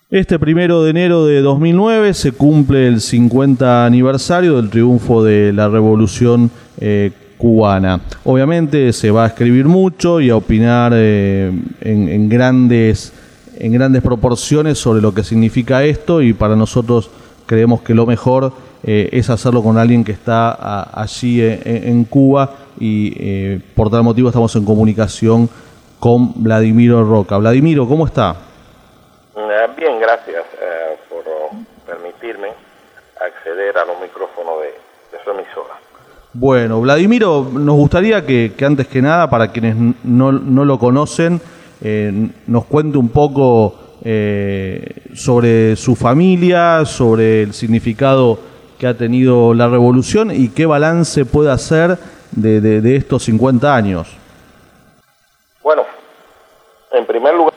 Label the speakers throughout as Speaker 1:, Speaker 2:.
Speaker 1: Este 1 de enero de 2009 se cumple el 50 aniversario del triunfo de la Revolución cubana. Obviamente se va a escribir mucho y a opinar en grandes proporciones sobre lo que significa esto, y para nosotros creemos que lo mejor es hacerlo con alguien que está allí en Cuba, y por tal motivo estamos en comunicación con Vladimiro Roca. Vladimiro, ¿cómo está?
Speaker 2: Bien, gracias por permitirme acceder a los micrófonos de su emisora.
Speaker 1: Bueno, Vladimiro, nos gustaría que antes que nada, para quienes no lo conocen, nos cuente un poco sobre su familia, sobre el significado que ha tenido la revolución y qué balance puede hacer de estos 50 años.
Speaker 2: Bueno, en primer lugar,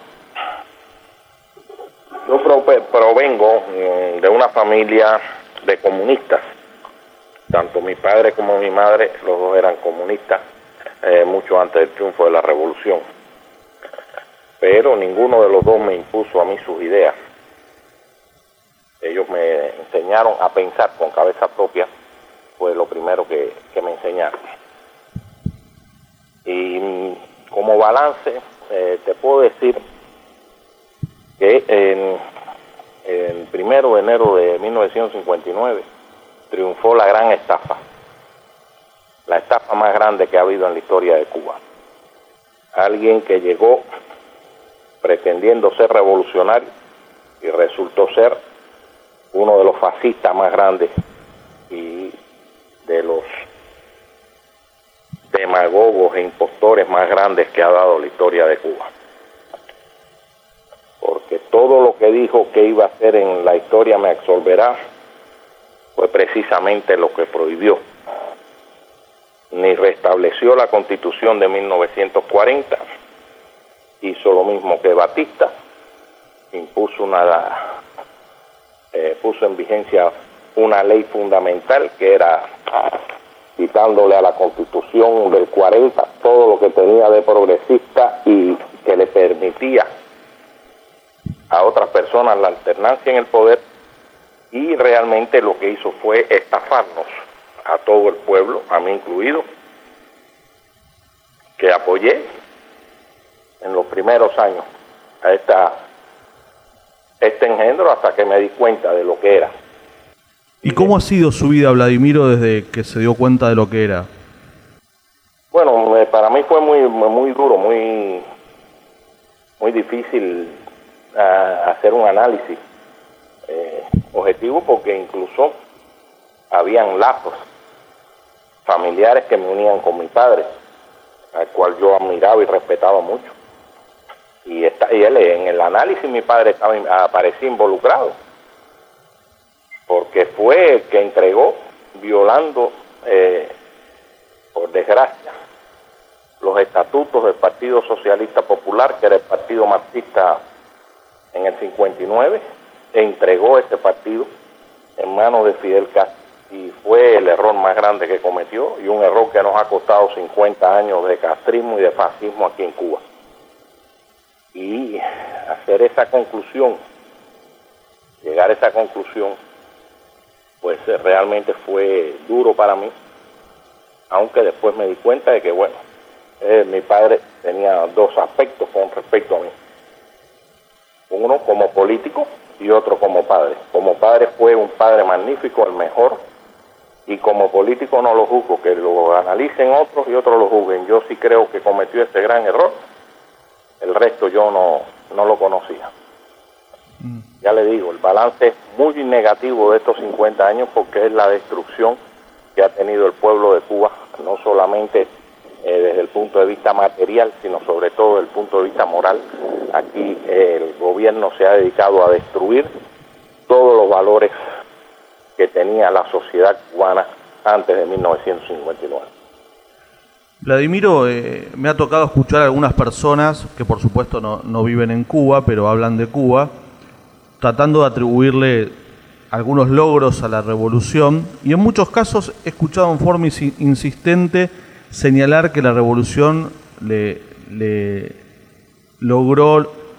Speaker 2: yo provengo de una familia de comunistas. Tanto mi padre como mi madre, los dos eran comunistas, mucho antes del triunfo de la revolución. Pero ninguno de los dos me impuso a mí sus ideas. Ellos me enseñaron a pensar con cabeza propia, fue lo primero que me enseñaron. Y como balance, te puedo decir que el 1 de enero de 1959 triunfó la gran estafa, la estafa más grande que ha habido en la historia de Cuba. Alguien que llegó pretendiendo ser revolucionario y resultó ser uno de los fascistas más grandes y de los demagogos e impostores más grandes que ha dado la historia de Cuba. Porque todo lo que dijo que iba a hacer en la historia me absolverá fue precisamente lo que prohibió. Ni restableció la Constitución de 1940, hizo lo mismo que Batista, puso en vigencia una ley fundamental que era quitándole a la Constitución del 40 todo lo que tenía de progresista y que le permitía a otras personas la alternancia en el poder, y realmente lo que hizo fue estafarnos a todo el pueblo, a mí incluido, que apoyé en los primeros años a este engendro hasta que me di cuenta de lo que era.
Speaker 1: ¿Y cómo ha sido su vida, Vladimiro, desde que se dio cuenta de lo que era?
Speaker 2: Bueno, para mí fue muy duro, muy difícil hacer un análisis objetivo, porque incluso habían lazos familiares que me unían con mi padre, al cual yo admiraba y respetaba mucho. Y él, en el análisis, mi padre aparecía involucrado, porque fue el que entregó, violando, por desgracia, los estatutos del Partido Socialista Popular, que era el partido marxista en el 59, entregó este partido en manos de Fidel Castro, y fue el error más grande que cometió, y un error que nos ha costado 50 años de castrismo y de fascismo aquí en Cuba. Y hacer esa conclusión, llegar a esa conclusión, pues realmente fue duro para mí, aunque después me di cuenta de que, bueno, mi padre tenía dos aspectos con respecto a mí. Uno como político y otro como padre. Como padre fue un padre magnífico, el mejor, y como político no lo juzgo, que lo analicen otros y otros lo juzguen. Yo sí creo que cometió ese gran error, el resto yo no lo conocía. Ya le digo, el balance es muy negativo de estos 50 años, porque es la destrucción que ha tenido el pueblo de Cuba, no solamente desde el punto de vista material, sino sobre todo desde el punto de vista moral. Aquí el gobierno se ha dedicado a destruir todos los valores que tenía la sociedad cubana antes de 1959.
Speaker 1: Vladimiro, me ha tocado escuchar a algunas personas que por supuesto no viven en Cuba, pero hablan de Cuba, tratando de atribuirle algunos logros a la revolución, y en muchos casos he escuchado en forma insistente señalar que la revolución le logró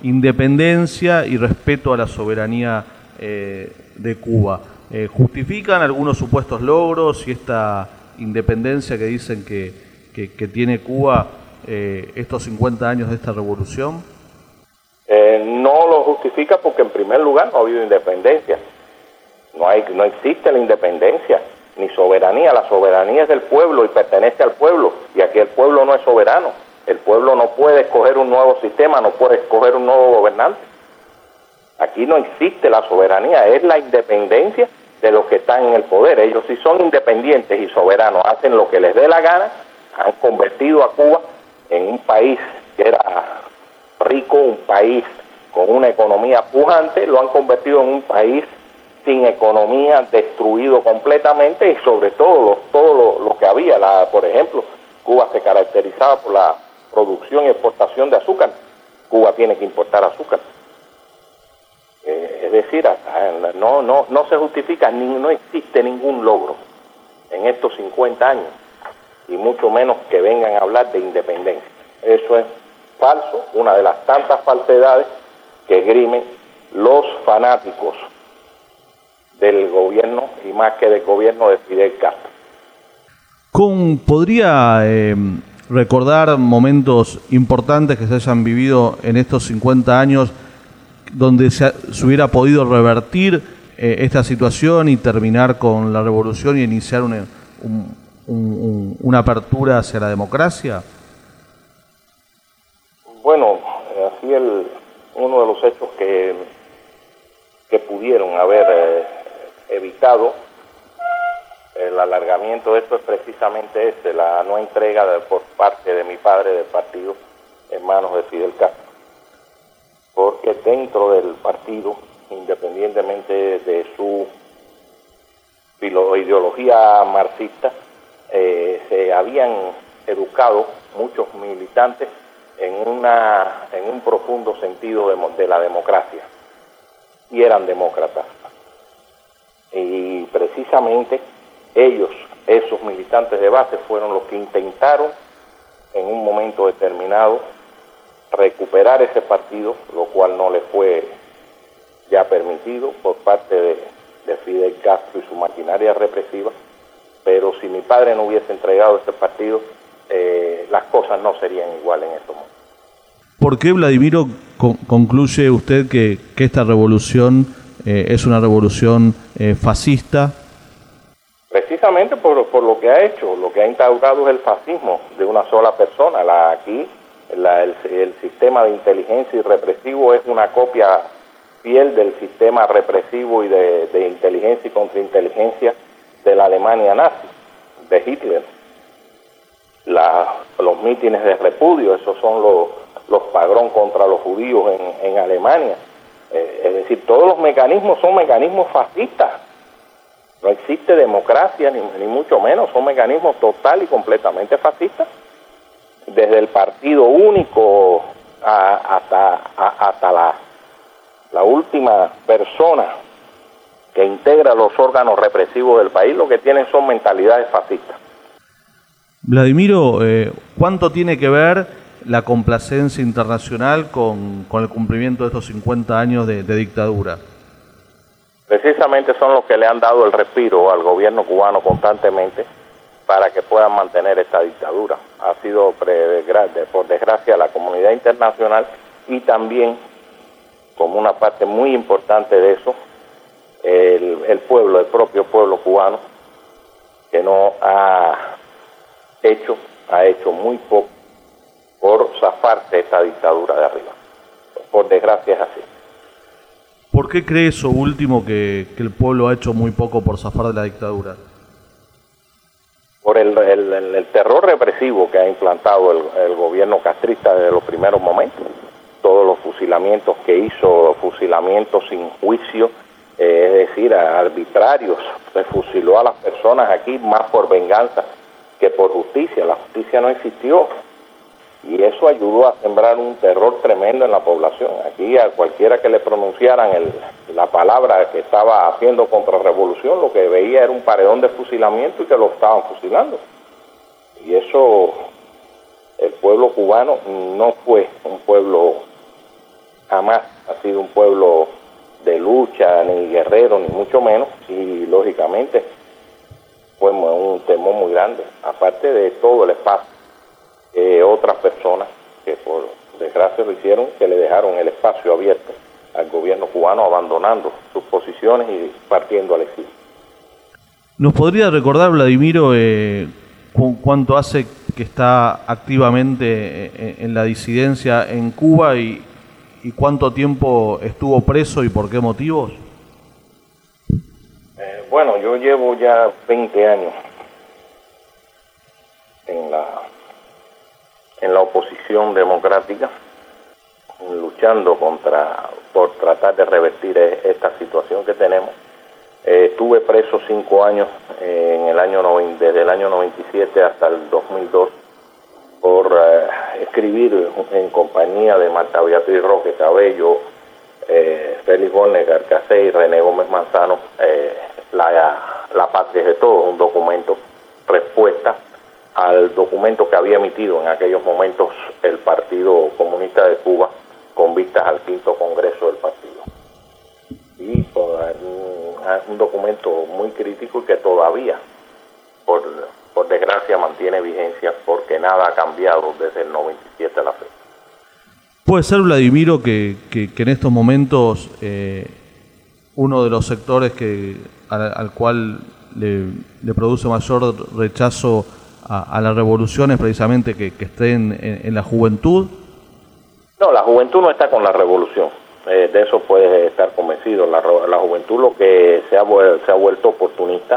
Speaker 1: independencia y respeto a la soberanía de Cuba. ¿Justifican algunos supuestos logros y esta independencia que dicen que tiene Cuba estos 50 años de esta revolución?
Speaker 2: No lo justifica porque en primer lugar no ha habido independencia. No existe la independencia ni soberanía. La soberanía es del pueblo y pertenece al pueblo, y aquí el pueblo no es soberano. El pueblo no puede escoger un nuevo sistema, no puede escoger un nuevo gobernante. Aquí no existe la soberanía, es la independencia de los que están en el poder. Ellos sí son independientes y soberanos, hacen lo que les dé la gana. Han convertido a Cuba en un país que era rico, un país con una economía pujante, lo han convertido en un país sin economía, destruido completamente, y sobre todo lo que había, por ejemplo, Cuba se caracterizaba por la producción y exportación de azúcar. Cuba tiene que importar azúcar. Es decir, no se justifica, no existe ningún logro en estos 50 años, y mucho menos que vengan a hablar de independencia. Eso es falso, una de las tantas falsedades que esgrimen los fanáticos del gobierno, y más que del gobierno de Fidel Castro.
Speaker 1: ¿Podría recordar momentos importantes que se hayan vivido en estos 50 años donde se hubiera podido revertir esta situación y terminar con la revolución y iniciar una apertura hacia la democracia?
Speaker 2: Bueno, así uno de los hechos que pudieron haber evitado el alargamiento de esto es precisamente la no entrega por parte de mi padre del partido en manos de Fidel Castro. Porque dentro del partido, independientemente de su ideología marxista, se habían educado muchos militantes en un profundo sentido de la democracia, y eran demócratas. Y precisamente esos militantes de base, fueron los que intentaron en un momento determinado recuperar ese partido, lo cual no le fue ya permitido por parte de Fidel Castro y su maquinaria represiva. Pero si mi padre no hubiese entregado ese partido, las cosas no serían iguales en estos momentos.
Speaker 1: ¿Por qué, Vladimiro, concluye usted que esta revolución es una revolución fascista?
Speaker 2: Precisamente por lo que ha hecho. Lo que ha instaurado es el fascismo de una sola persona. El sistema de inteligencia y represivo es una copia fiel del sistema represivo y de inteligencia y contrainteligencia de la Alemania nazi, de Hitler. Los mítines de repudio, esos son los pogrом contra los judíos en Alemania. Es decir, todos los mecanismos son mecanismos fascistas. No existe democracia, ni mucho menos, son mecanismos total y completamente fascistas. Desde el partido único hasta la última persona que integra los órganos represivos del país, lo que tienen son mentalidades fascistas.
Speaker 1: Vladimiro, ¿cuánto tiene que ver la complacencia internacional con el cumplimiento de estos 50 años de dictadura?
Speaker 2: Precisamente son los que le han dado el respiro al gobierno cubano constantemente para que puedan mantener esta dictadura. Ha sido, por desgracia, la comunidad internacional, y también, como una parte muy importante de eso, el propio pueblo cubano, que no ha hecho muy poco por zafarse esta dictadura de arriba. Por desgracia es así.
Speaker 1: ¿Por qué cree eso último, que el pueblo ha hecho muy poco por zafar de la dictadura?
Speaker 2: Por el terror represivo que ha implantado el gobierno castrista desde los primeros momentos. Todos los fusilamientos que hizo, fusilamientos sin juicio, es decir, arbitrarios. Se fusiló a las personas aquí más por venganza que por justicia. La justicia no existió. Y eso ayudó a sembrar un terror tremendo en la población. Aquí a cualquiera que le pronunciaran la palabra que estaba haciendo contrarrevolución, lo que veía era un paredón de fusilamiento y que lo estaban fusilando. Y eso, el pueblo cubano no fue un pueblo jamás ha sido un pueblo de lucha, ni guerrero, ni mucho menos, y lógicamente fue un temor muy grande, aparte de todo el espacio otras personas que por desgracia lo hicieron, que le dejaron el espacio abierto al gobierno cubano, abandonando sus posiciones y partiendo al exilio.
Speaker 1: ¿Nos podría recordar, Vladimiro, cuánto hace que está activamente en la disidencia en Cuba y cuánto tiempo estuvo preso y por qué motivos?
Speaker 2: Bueno, yo llevo ya 20 años en la oposición democrática, luchando por tratar de revertir esta situación que tenemos. Estuve preso 5 años desde el año 97 hasta el 2002 por escribir en compañía de Marta Beatriz Roque Cabello, Félix Borges Garcacé y René Gómez Manzano, La Patria de Todos, un documento respuesta al documento que había emitido en aquellos momentos el Partido Comunista de Cuba con vistas al 5º Congreso del partido. Y un documento muy crítico y que todavía, por desgracia, mantiene vigencia porque nada ha cambiado desde el 97 a la fecha.
Speaker 1: ¿Puede ser, Vladimiro, que en estos momentos uno de los sectores al cual le produce mayor rechazo a la revolución es precisamente que estén en la juventud?
Speaker 2: No, la juventud no está con la revolución. De eso puedes estar convencido. La juventud lo que se ha vuelto oportunista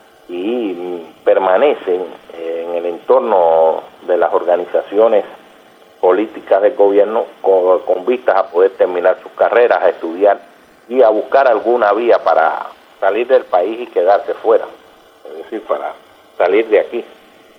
Speaker 2: y permanecen en el entorno de las organizaciones políticas del gobierno con vistas a poder terminar sus carreras, a estudiar y a buscar alguna vía para salir del país y quedarse fuera, es decir, para salir de aquí,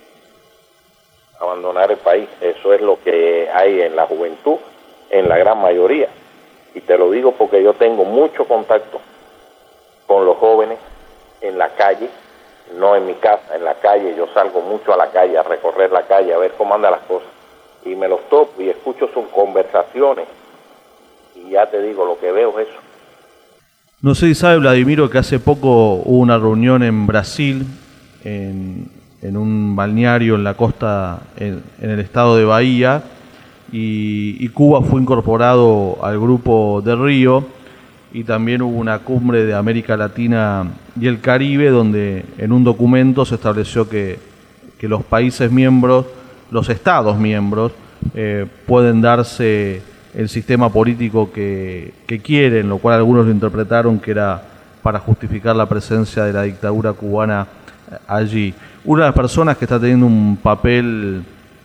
Speaker 2: abandonar el país. Eso es lo que hay en la juventud, en la gran mayoría. Y te lo digo porque yo tengo mucho contacto con los jóvenes en la calle, no en mi casa, en la calle. Yo salgo mucho a la calle, a recorrer la calle, a ver cómo andan las cosas. Y me los topo y escucho sus conversaciones. Y ya te digo, lo que veo es eso.
Speaker 1: No sé si sabe, Vladimiro, que hace poco hubo una reunión en Brasil, en un balneario en la costa, en el estado de Bahía, y Cuba fue incorporado al grupo de Río, y también hubo una cumbre de América Latina y el Caribe, donde en un documento se estableció que los países miembros, los estados miembros, pueden darse el sistema político que quieren, lo cual algunos lo interpretaron que era para justificar la presencia de la dictadura cubana allí. Una de las personas que está teniendo un papel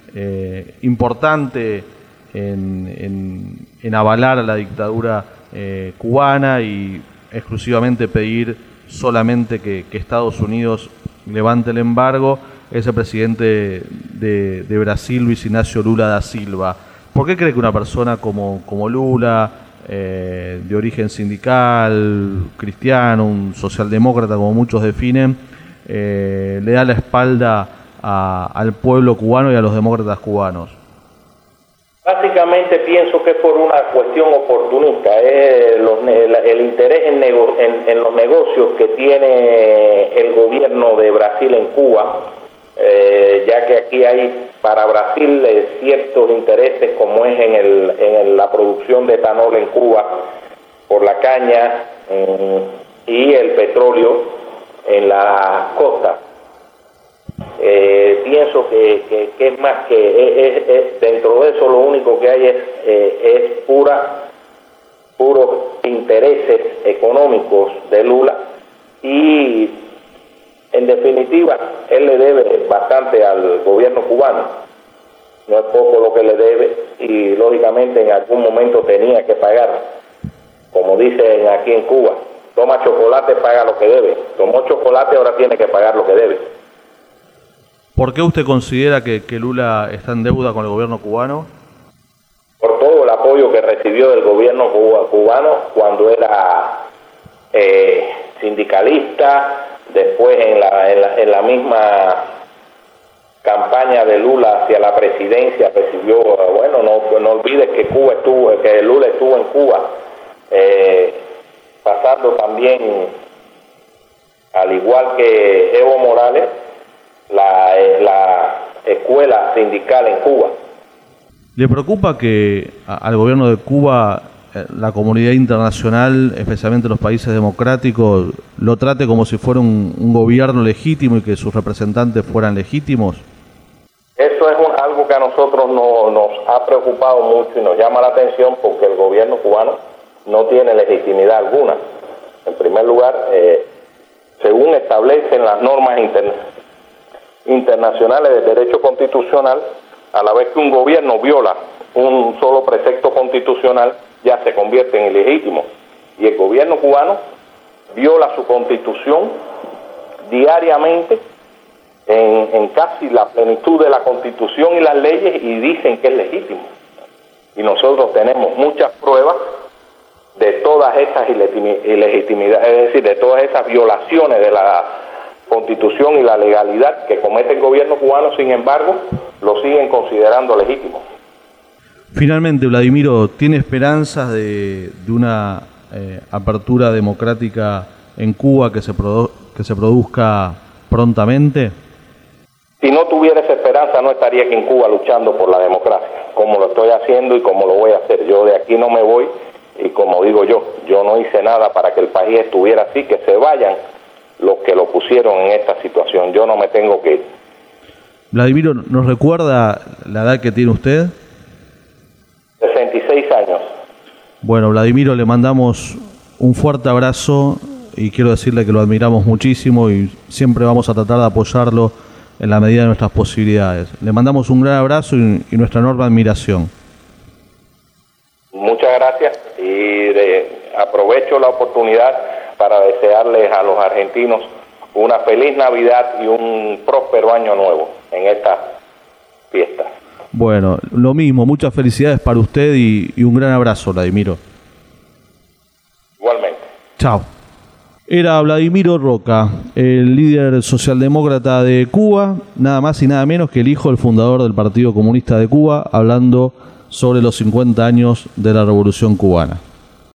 Speaker 1: importante en avalar a la dictadura cubana y exclusivamente pedir solamente que Estados Unidos levante el embargo, es el presidente de Brasil, Luis Ignacio Lula da Silva. ¿Por qué cree que una persona como Lula, de origen sindical, cristiano, un socialdemócrata como muchos definen, le da la espalda al pueblo cubano y a los demócratas cubanos?
Speaker 2: Básicamente pienso que es por una cuestión oportunista, el interés en los negocios que tiene el gobierno de Brasil en Cuba, ya que aquí hay para Brasil ciertos intereses como es en la producción de etanol en Cuba por la caña y el petróleo en la costa. Pienso que es más que dentro de eso lo único que hay es puros intereses económicos de Lula, y en definitiva él le debe bastante al gobierno cubano, no es poco lo que le debe, y lógicamente en algún momento tenía que pagar, como dicen aquí en Cuba, toma chocolate, paga lo que debe. Tomó chocolate, ahora tiene que pagar lo que debe.
Speaker 1: ¿Por qué usted considera que Lula está en deuda con el gobierno cubano?
Speaker 2: Por todo el apoyo que recibió del gobierno cubano cuando era sindicalista, después en la misma campaña de Lula hacia la presidencia recibió, bueno, no olvides que Lula estuvo en Cuba, pasando también, al igual que Evo Morales, la escuela sindical en Cuba.
Speaker 1: ¿Le preocupa que al gobierno de Cuba la comunidad internacional, especialmente los países democráticos, lo trate como si fuera un gobierno legítimo y que sus representantes fueran legítimos?
Speaker 2: Eso es algo que a nosotros nos ha preocupado mucho y nos llama la atención, porque el gobierno cubano no tiene legitimidad alguna. En primer lugar, según establecen las normas internacionales de derecho constitucional, a la vez que un gobierno viola un solo precepto constitucional, ya se convierte en ilegítimo. Y el gobierno cubano viola su constitución diariamente en casi la plenitud de la constitución y las leyes, y dicen que es legítimo. Y nosotros tenemos muchas pruebas de todas esas ilegitimidades, es decir, de todas esas violaciones de la constitución y la legalidad que comete el gobierno cubano. Sin embargo, lo siguen considerando legítimo.
Speaker 1: Finalmente, Vladimiro, ¿tiene esperanzas de una apertura democrática en Cuba que se produzca prontamente?
Speaker 2: Si no tuviera esa esperanza, no estaría aquí en Cuba luchando por la democracia, como lo estoy haciendo y como lo voy a hacer. Yo de aquí no me voy, y como digo yo no hice nada para que el país estuviera así. Que se vayan los que lo pusieron en esta situación. Yo no me tengo que ir.
Speaker 1: Vladimiro, ¿nos recuerda la edad que tiene usted?
Speaker 2: 66 años.
Speaker 1: Bueno, Vladimiro, le mandamos un fuerte abrazo y quiero decirle que lo admiramos muchísimo y siempre vamos a tratar de apoyarlo en la medida de nuestras posibilidades. Le mandamos un gran abrazo y nuestra enorme admiración.
Speaker 2: Muchas gracias, y aprovecho la oportunidad para desearles a los argentinos una feliz Navidad y un próspero año nuevo en esta fiesta.
Speaker 1: Bueno, lo mismo, muchas felicidades para usted y un gran abrazo, Vladimiro.
Speaker 2: Igualmente.
Speaker 1: Chao. Era Vladimiro Roca, el líder socialdemócrata de Cuba, nada más y nada menos que el hijo del fundador del Partido Comunista de Cuba, hablando sobre los 50 años de la Revolución Cubana.